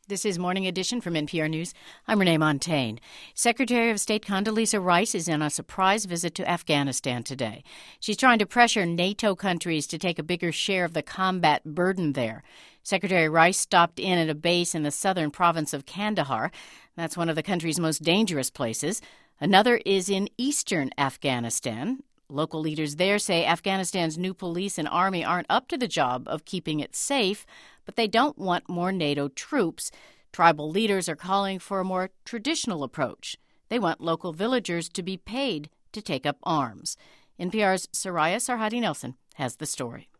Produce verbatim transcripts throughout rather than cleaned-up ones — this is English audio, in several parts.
This is Morning Edition from N P R News. I'm Renee Montaigne. Secretary of State Condoleezza Rice is on a surprise visit to Afghanistan today. She's trying to pressure NATO countries to take a bigger share of the combat burden there. Secretary Rice stopped in at a base in the southern province of Kandahar. That's one of the country's most dangerous places. Another is in eastern Afghanistan. Local leaders there say Afghanistan's new police and army aren't up to the job of keeping it safe, but they don't want more NATO troops. Tribal leaders are calling for a more traditional approach. They want local villagers to be paid to take up arms. N P R's Soraya Sarhadi-Nelson has the story.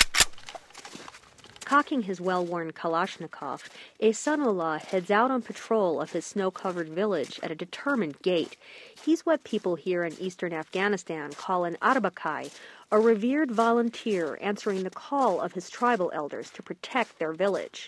Cocking his well-worn Kalashnikov, Ehsanullah heads out on patrol of his snow-covered village at a determined gait. He's what people here in eastern Afghanistan call an Arbakai, a revered volunteer answering the call of his tribal elders to protect their village.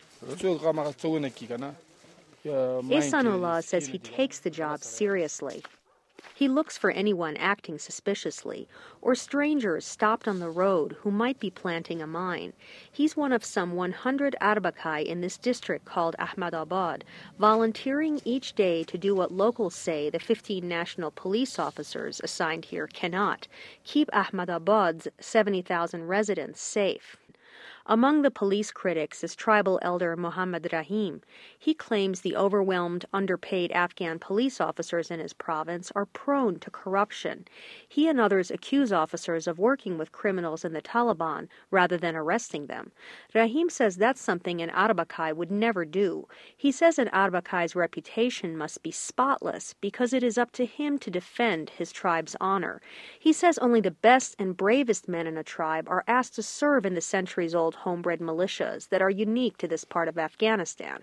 Ehsanullah says he takes the job seriously. He looks for anyone acting suspiciously or strangers stopped on the road who might be planting a mine. He's one of some one hundred Arbakai in this district called Ahmadabad, volunteering each day to do what locals say the fifteen national police officers assigned here cannot: keep Ahmadabad's seventy thousand residents safe. Among the police critics is tribal elder Mohammad Rahim. He claims the overwhelmed, underpaid Afghan police officers in his province are prone to corruption. He and others accuse officers of working with criminals in the Taliban rather than arresting them. Rahim says that's something an Arbakai would never do. He says an Arbakai's reputation must be spotless because it is up to him to defend his tribe's honor. He says only the best and bravest men in a tribe are asked to serve in the centuries-old homebred militias that are unique to this part of Afghanistan.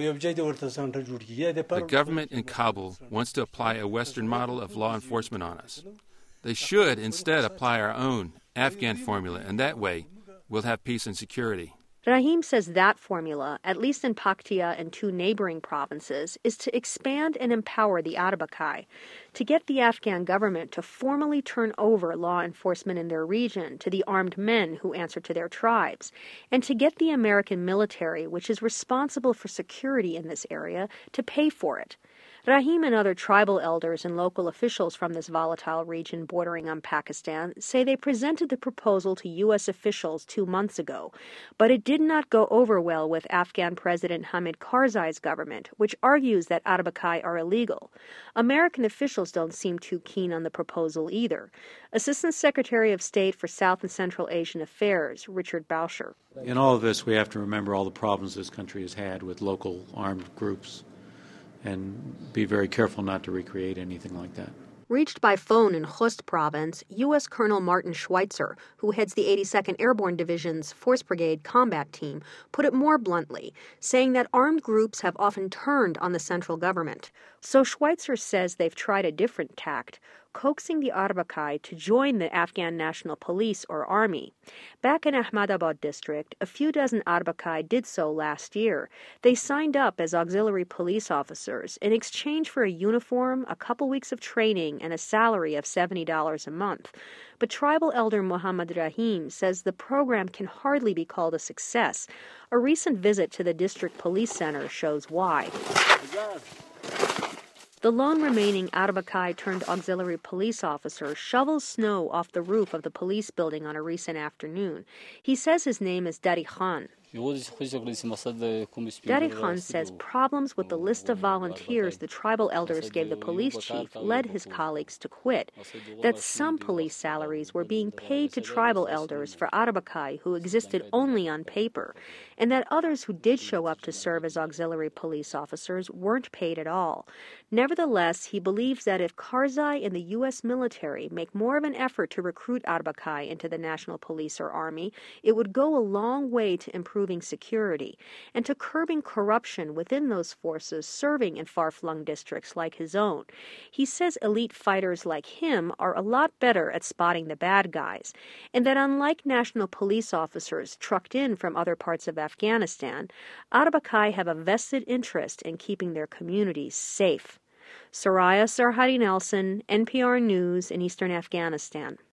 The government in Kabul wants to apply a Western model of law enforcement on us. They should instead apply our own Afghan formula, and that way we'll have peace and security. Rahim says that formula, at least in Paktia and two neighboring provinces, is to expand and empower the Arbakai, to get the Afghan government to formally turn over law enforcement in their region to the armed men who answer to their tribes, and to get the American military, which is responsible for security in this area, to pay for it. Rahim and other tribal elders and local officials from this volatile region bordering on Pakistan say they presented the proposal to U S officials two months ago, but it did not go over well with Afghan President Hamid Karzai's government, which argues that Arbakai are illegal. American officials don't seem too keen on the proposal either. Assistant Secretary of State for South and Central Asian Affairs, Richard Boucher. In all of this, we have to remember all the problems this country has had with local armed groups, and be very careful not to recreate anything like that. Reached by phone in Khost province, U S Colonel Martin Schweitzer, who heads the eighty-second Airborne Division's Force Brigade combat team, put it more bluntly, saying that armed groups have often turned on the central government. So Schweitzer says they've tried a different tact, coaxing the Arbakai to join the Afghan National Police or Army. Back in Ahmadabad district, a few dozen Arbakai did so last year. They signed up as auxiliary police officers in exchange for a uniform, a couple weeks of training, and a salary of seventy dollars a month. But tribal elder Mohammad Rahim says the program can hardly be called a success. A recent visit to the district police center shows why. The lone remaining Arbakai turned auxiliary police officer shovels snow off the roof of the police building on a recent afternoon. He says his name is Dari Khan. Dari Khan says problems with the list of volunteers the tribal elders gave the police chief led his colleagues to quit, that some police salaries were being paid to tribal elders for Arbakai who existed only on paper, and that others who did show up to serve as auxiliary police officers weren't paid at all. Nevertheless, he believes that if Karzai and the U S military make more of an effort to recruit Arbakai into the National Police or Army, it would go a long way to improve improving security and to curbing corruption within those forces serving in far-flung districts like his own. He says elite fighters like him are a lot better at spotting the bad guys, and that unlike national police officers trucked in from other parts of Afghanistan, Arbakai have a vested interest in keeping their communities safe. Soraya Sarhadi-Nelson, N P R News in Eastern Afghanistan.